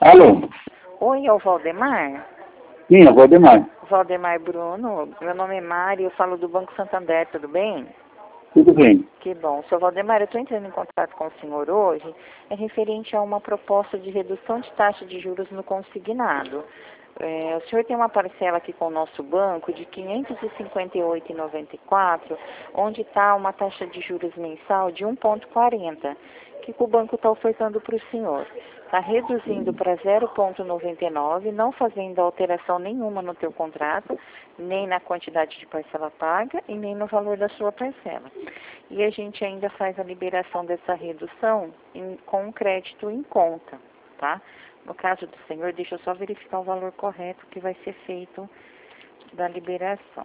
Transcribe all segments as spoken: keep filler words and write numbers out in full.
Alô? Oi, é o Valdemar? Sim, é o Valdemar. Valdemar Bruno, meu nome é Mari, eu falo do Banco Santander, tudo bem? Tudo bem. Que bom. Seu Valdemar, eu estou entrando em contato com o senhor hoje, é referente a uma proposta de redução de taxa de juros no consignado. É, o senhor tem uma parcela aqui com o nosso banco de quinhentos e cinquenta e oito reais e noventa e quatro centavos, onde está uma taxa de juros mensal de um vírgula quarenta, que o banco está ofertando para o senhor. Está reduzindo para zero vírgula noventa e nove, não fazendo alteração nenhuma no teu contrato, nem na quantidade de parcela paga e nem no valor da sua parcela. E a gente ainda faz a liberação dessa redução em, com crédito em conta, tá? No caso do senhor, deixa eu só verificar o valor correto que vai ser feito da liberação.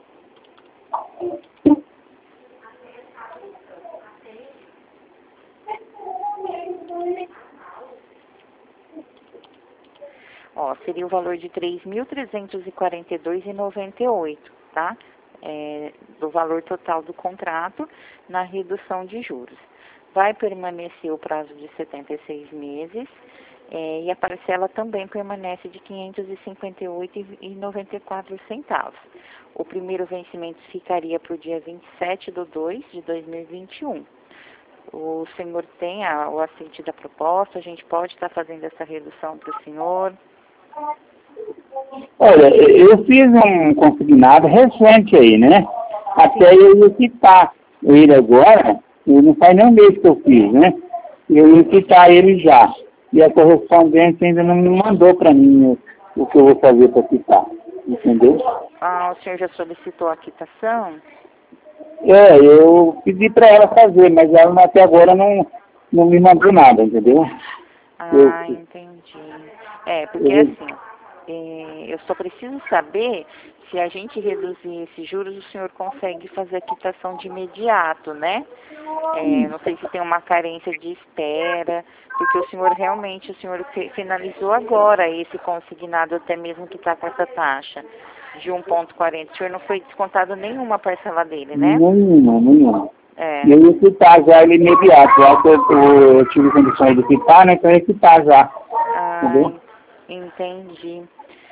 Ó, seria o valor de três mil trezentos e quarenta e dois reais e noventa e oito centavos, tá? É, do valor total do contrato na redução de juros. Vai permanecer o prazo de setenta e seis meses é, e a parcela também permanece de quinhentos e cinquenta e oito reais e noventa e quatro centavos. O primeiro vencimento ficaria para o dia vinte e sete de dois de dois mil e vinte e um. O senhor tem a, o aceite da proposta, a gente pode estar fazendo essa redução para o senhor. Olha, eu fiz um consignado recente aí, né? Até eu ia quitar ele agora, e não faz nem um mês que eu fiz, né? Eu ia quitar ele já. E a correspondência ainda não me mandou para mim o, o que eu vou fazer para quitar, entendeu? Ah, o senhor já solicitou a quitação? É, eu pedi para ela fazer, mas ela até agora não, não me mandou nada, entendeu? Ah, Eu, entendi. É, porque eu, assim, é, eu só preciso saber se a gente reduzir esses juros, o senhor consegue fazer a quitação de imediato, né? É, não sei se tem uma carência de espera, porque o senhor realmente, o senhor finalizou agora esse consignado, até mesmo que está com essa taxa de um vírgula quarenta. O senhor não foi descontado nenhuma parcela dele, né? nenhuma, nenhuma. É. E eu ia quitar já ele imediato, já que eu, eu, eu tive condições de quitar, né? Então eu ia quitar já. Ah, Entendeu? entendi.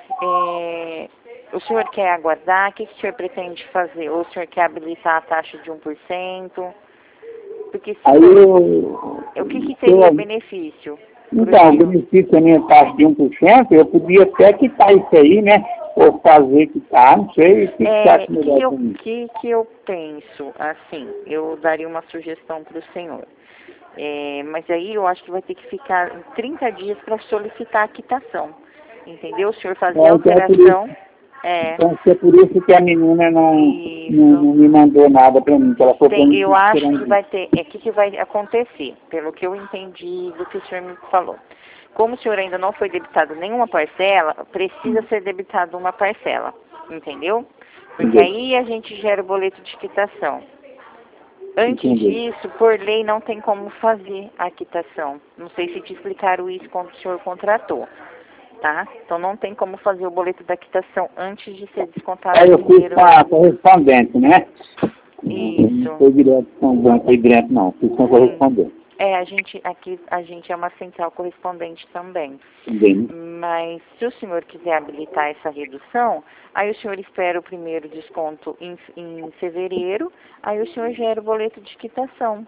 É, o senhor quer aguardar? O que, que o senhor pretende fazer? Ou o senhor quer habilitar a taxa de um por cento? Porque se Aí for, eu, o que, que eu, teria benefício para o então, o senhor? benefício da minha taxa de um por cento, eu podia até quitar isso aí, né? Ou fazer quitar, não sei, o que que você É, acha que melhor eu, para mim? que, que eu penso, assim, eu daria uma sugestão para o senhor. É, mas aí eu acho que vai ter que ficar trinta dias para solicitar a quitação. Entendeu? O senhor fazer a É, então é por isso, alteração. É, então é por isso que a menina não, não, isso. não me mandou nada para mim, que ela falou para Tem, mim eu acho que esperando. vai ter, é o que, que vai acontecer, pelo que eu entendi do que o senhor me falou. Como o senhor ainda não foi debitado nenhuma parcela, precisa ser debitado uma parcela, entendeu? Porque Entendeu? aí a gente gera o boleto de quitação. Antes Entendeu? disso, por lei, não tem como fazer a quitação. Não sei se te explicaram isso quando o senhor contratou, tá? Então não tem como fazer o boleto da quitação antes de ser descontado Aí o eu fiz dinheiro. com a correspondente, né? Não Isso. foi direto com o banco, foi direto não, fiz com a Sim. correspondente. É, a gente aqui a gente é uma central correspondente também. Também, né? Mas se o senhor quiser habilitar essa redução, aí o senhor espera o primeiro desconto em, em fevereiro, aí o senhor gera o boleto de quitação.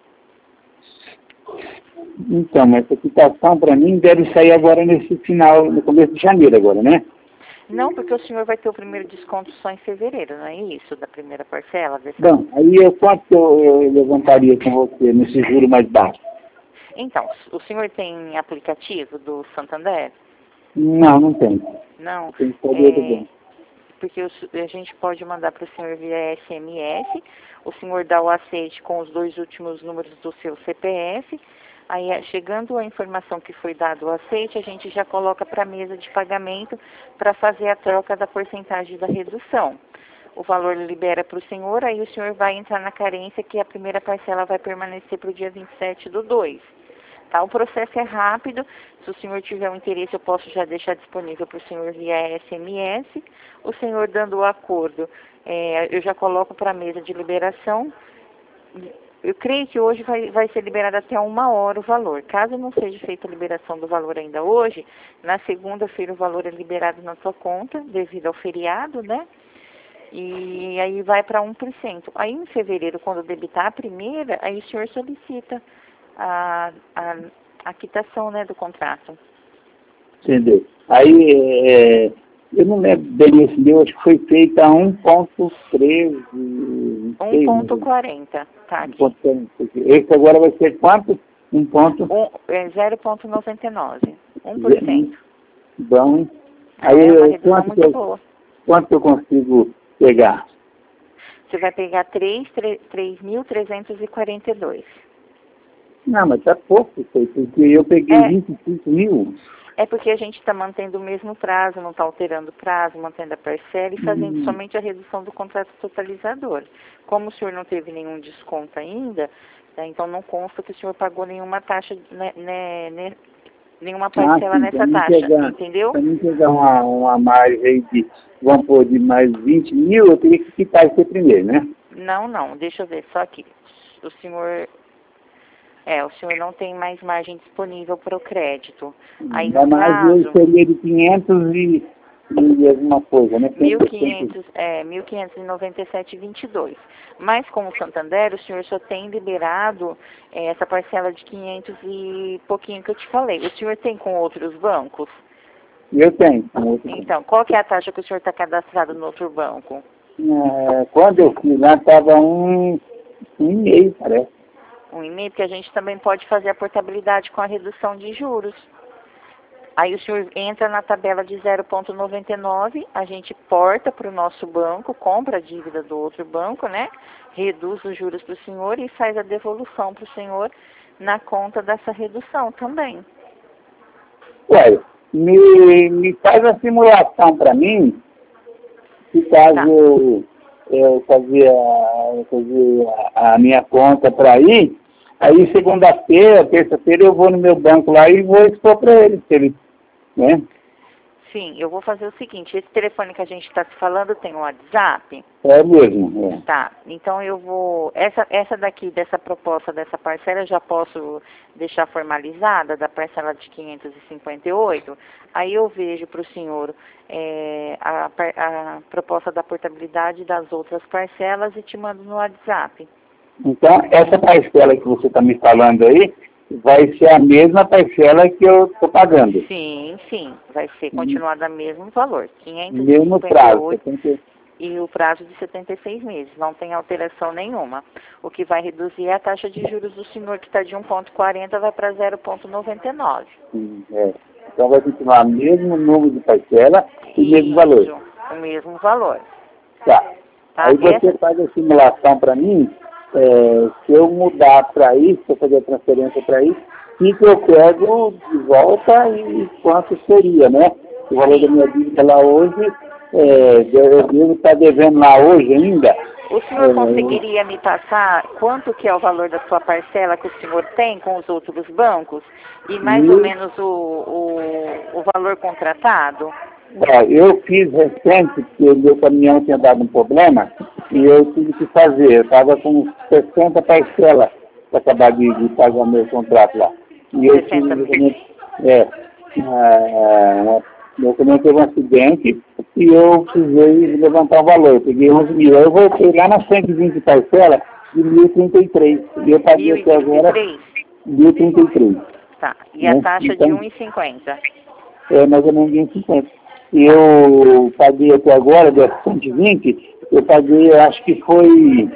Então, mas essa quitação para mim deve sair agora nesse final, no começo de janeiro agora, né? Não, porque o senhor vai ter o primeiro desconto só em fevereiro, não é isso? Da primeira parcela? Dessa... Bom, aí eu, quanto que eu, eu levantaria com você nesse juro mais baixo? Então, o senhor tem aplicativo do Santander? Não, não tem. Não. Tem que saber do É, banco. porque o su- a gente pode mandar para o senhor via S M S, o senhor dá o aceite com os dois últimos números do seu C P F, aí eh, chegando a informação que foi dado o aceite, a gente já coloca para a mesa de pagamento para fazer a troca da porcentagem da redução. O valor libera para o senhor, aí o senhor vai entrar na carência que a primeira parcela vai permanecer para o dia vinte e sete do dois. Tá? O processo é rápido, se o senhor tiver um interesse eu posso já deixar disponível para o senhor via S M S, o senhor dando o acordo, é, eu já coloco para a mesa de liberação, Eu creio que hoje vai, vai ser liberado até uma hora o valor. Caso não seja feita a liberação do valor ainda hoje, na segunda-feira o valor é liberado na sua conta, devido ao feriado, né? E aí vai para um por cento. Aí em fevereiro, quando debitar a primeira, aí o senhor solicita a, a, a quitação, né, do contrato. Entendeu? Aí, é, eu não lembro bem esse meu, acho que foi feita a um ponto treze. um ponto quarenta, tá aqui. um ponto quarenta. Esse agora vai ser quanto? Um ponto... Um, é zero ponto noventa e nove. um por cento. Bom. Aí, é uma redução quanto, muito que eu, boa. quanto eu consigo pegar? Você vai pegar três mil trezentos e quarenta e dois. Não, mas tá pouco isso aí, porque eu peguei É. vinte e cinco mil. É porque a gente está mantendo o mesmo prazo, não está alterando o prazo, mantendo a parcela e fazendo Hum. somente a redução do contrato totalizador. Como o senhor não teve nenhum desconto ainda, né, então não consta que o senhor pagou nenhuma taxa, né, né, né, nenhuma parcela Ah, sim, nessa mim taxa, pegar, entendeu? para mim pegar uma, uma margem aí de, vamos pôr, de mais vinte mil, eu teria que quitar isso aí primeiro, né? Não, não, deixa eu ver, só aqui. O senhor... É, o senhor não tem mais margem disponível para o crédito. Aí no A margem caso... seria de quinhentos e, e alguma coisa, né? mil e quinhentos, é, mil quinhentos e noventa e sete e vinte e dois. Mas com o Santander, o senhor só tem liberado é, essa parcela de quinhentos e pouquinho que eu te falei. O senhor tem com outros bancos? Eu tenho. Com outro Então, qual que é a taxa que o senhor está cadastrado no outro banco? é, quando eu fui lá, estava um, um e meio, parece. Um e meio, porque a gente também pode fazer a portabilidade com a redução de juros. Aí o senhor entra na tabela de zero ponto noventa e nove, a gente porta para o nosso banco, compra a dívida do outro banco, né? Reduz os juros para o senhor e faz a devolução para o senhor na conta dessa redução também. Ué, me, me faz a simulação para mim, se caso Tá. eu, eu fazia, eu fazia a, a minha conta para ir, aí segunda-feira, terça-feira eu vou no meu banco lá e vou expor para ele, se ele, né? Sim, eu vou fazer o seguinte, esse telefone que a gente está se falando tem um WhatsApp? É mesmo, é. Tá, então eu vou, essa, essa daqui, dessa proposta, dessa parcela, eu já posso deixar formalizada, da parcela de quinhentos e cinquenta e oito, aí eu vejo para o senhor é, a, a proposta da portabilidade das outras parcelas e te mando no WhatsApp. Então, essa parcela que você está me falando aí, vai ser a mesma parcela que eu estou pagando. Sim, sim, vai ser continuado o mesmo valor, quinhentos e Mesmo cinquenta e prazo. oito. setenta E o prazo de setenta e seis meses, não tem alteração nenhuma. O que vai reduzir é a taxa de juros do senhor, que está de um ponto quarenta, vai para zero ponto noventa e nove. É. Então vai continuar o mesmo número de parcela e o mesmo valor. Isso, o mesmo valor. Tá. Tá? Aí você Essa... faz a simulação para mim, é, se eu mudar para isso, se eu fazer a transferência para isso, e que eu pego de volta e quanto seria, né? O valor da minha dívida lá hoje, é, eu devo estar devendo lá hoje ainda. O senhor é, conseguiria me passar quanto que é o valor da sua parcela que o senhor tem com os outros bancos? E mais mil, ou menos o, o, o valor contratado? Ó, eu fiz recente, porque o meu caminhão tinha dado um problema, e eu tive que fazer. Eu estava com sessenta parcelas para acabar de, de pagar o meu contrato lá. E eu sessenta mil. tive, é, ah, meu caminhão teve um acidente e eu precisei levantar o valor. Eu peguei onze mil. Aí eu voltei lá nas cento e vinte parcelas de mil e trinta e três. E eu paguei até agora mil e trinta e três. Tá. E Né? a taxa Então, de um e cinquenta. É mais ou menos vinte e cinquenta. E eu paguei até agora, das cento e vinte, eu paguei, eu acho que foi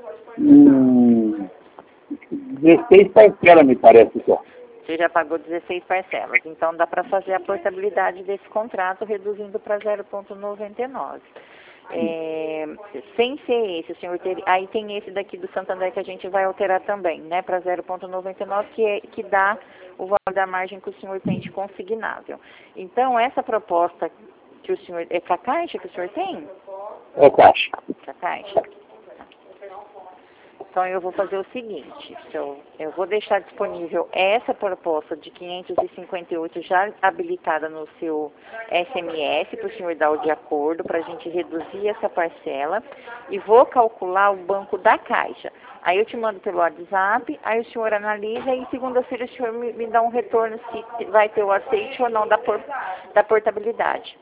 hum, dezesseis parcelas, me parece só. Você já pagou dezesseis parcelas, então dá para fazer a portabilidade desse contrato reduzindo para zero ponto noventa e nove. É, sem ser esse, o senhor ter, aí tem esse daqui do Santander que a gente vai alterar também, né, para zero ponto noventa e nove, que, é, que dá o valor da margem que o senhor tem de consignável. Então, essa proposta que o senhor, é com a Caixa que o senhor tem? É caixa. Com a Caixa. Então eu vou fazer o seguinte, eu, eu vou deixar disponível essa proposta de quinhentos e cinquenta e oito já habilitada no seu S M S para o senhor dar o de acordo, para a gente reduzir essa parcela e vou calcular o banco da Caixa. Aí eu te mando pelo WhatsApp, aí o senhor analisa e segunda-feira o senhor me, me dá um retorno se vai ter o aceite ou não da, por, da portabilidade.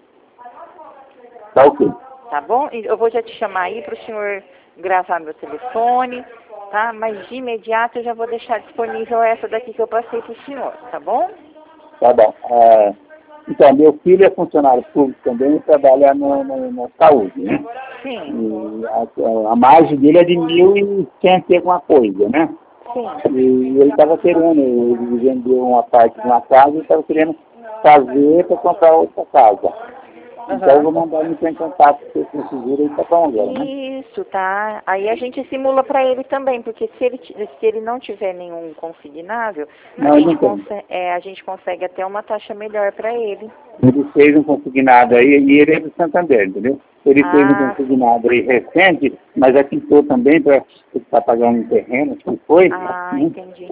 Tá ok. Tá bom? Eu vou já te chamar aí para o senhor gravar meu telefone, tá? Mas de imediato eu já vou deixar disponível essa daqui que eu passei para o senhor, tá bom? Tá bom. É, então, meu filho é funcionário público também e trabalha no, no, na saúde, né? Sim. E a, a margem dele é de mil e cento e alguma coisa, né? Sim. E ele estava querendo, ele vendeu uma parte de uma casa e estava querendo fazer para comprar outra casa. Então eu vou mandar ele entrar em contato com o seguro e tá bom agora, né? Isso, tá. Aí a gente simula para ele também, porque se ele, se ele não tiver nenhum consignável, Não, a, ele gente não tem. consegue, é, a gente consegue até uma taxa melhor para ele. Ele fez um consignado aí, e ele é do Santander, entendeu? Ele Ah, fez um consignado aí recente, mas já quitou também para estar pagando um terreno, que foi. Ah, Né? entendi.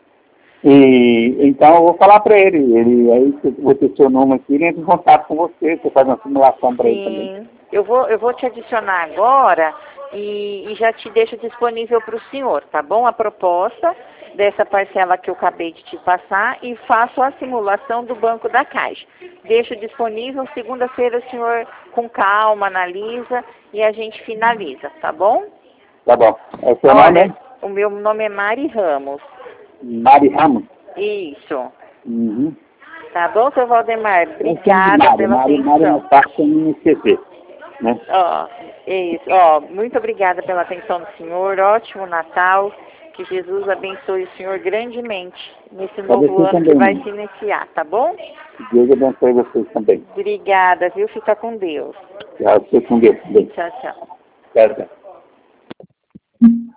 E então eu vou falar para ele, ele aí eu vou ter seu nome aqui, ele entra em contato com você, você faz uma simulação para ele também. Sim, eu vou, eu vou te adicionar agora e, e já te deixo disponível para o senhor, tá bom? A proposta dessa parcela que eu acabei de te passar e faço a simulação do banco da Caixa. Deixo disponível, segunda-feira o senhor com calma analisa e a gente finaliza, tá bom? Tá bom. É o seu Olha, nome, hein? o meu nome é Mari Ramos. Mari Ramos. Isso. Uhum. Tá bom, seu Valdemar? Eu chamo de Obrigada Mari, pela Mari, Mari atenção. não passa sem me esquecer, né? Ó, isso. Ó, muito obrigada pela atenção do senhor. Ótimo Natal. Que Jesus abençoe o senhor grandemente nesse Pra novo você ano também, que vai né? se iniciar, tá bom? Deus abençoe vocês também. Obrigada, viu? Fica com Deus. Tchau, você com Deus também. Tchau, tchau. Tchau, tchau.